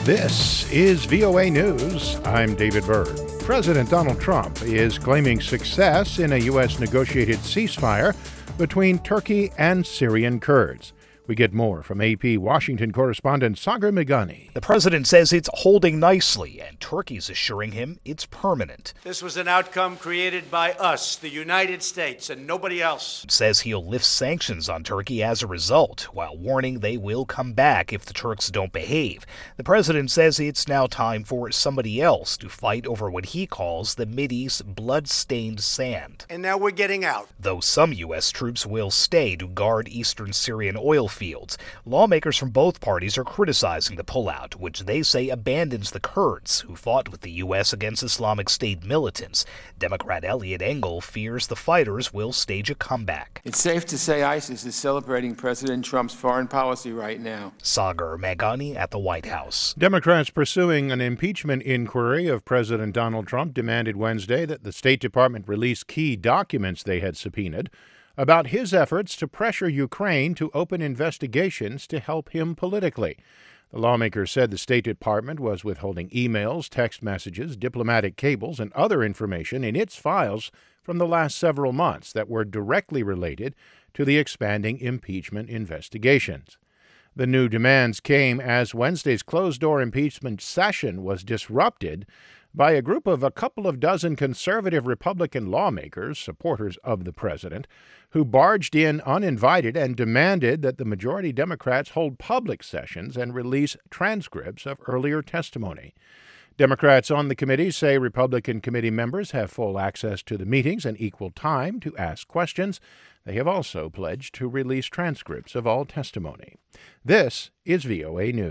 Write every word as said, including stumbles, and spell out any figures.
This is V O A News. I'm David Byrd. President Donald Trump is claiming success in a U S negotiated ceasefire between Turkey and Syrian Kurds. We get more from A P Washington correspondent Sagar Meghani. The president says it's holding nicely, and Turkey's assuring him it's permanent. This was an outcome created by us, the United States, and nobody else. Says he'll lift sanctions on Turkey as a result, while warning they will come back if the Turks don't behave. The president says it's now time for somebody else to fight over what he calls the Mideast blood-stained sand. And now we're getting out. Though some U S troops will stay to guard eastern Syrian oil fields, lawmakers from both parties are criticizing the pullout, which they say abandons the Kurds, who fought with the U S against Islamic State militants. Democrat Eliot Engel fears the fighters will stage a comeback. It's safe to say ISIS is celebrating President Trump's foreign policy right now. Sagar Meghani at the White House. Democrats pursuing an impeachment inquiry of President Donald Trump demanded Wednesday that the State Department release key documents they had subpoenaed about his efforts to pressure Ukraine to open investigations to help him politically. The lawmakers said the State Department was withholding emails, text messages, diplomatic cables, and other information in its files from the last several months that were directly related to the expanding impeachment investigations. The new demands came as Wednesday's closed-door impeachment session was disrupted by a group of a couple of dozen conservative Republican lawmakers, supporters of the president, who barged in uninvited and demanded that the majority Democrats hold public sessions and release transcripts of earlier testimony. Democrats on the committee say Republican committee members have full access to the meetings and equal time to ask questions. They have also pledged to release transcripts of all testimony. This is V O A News.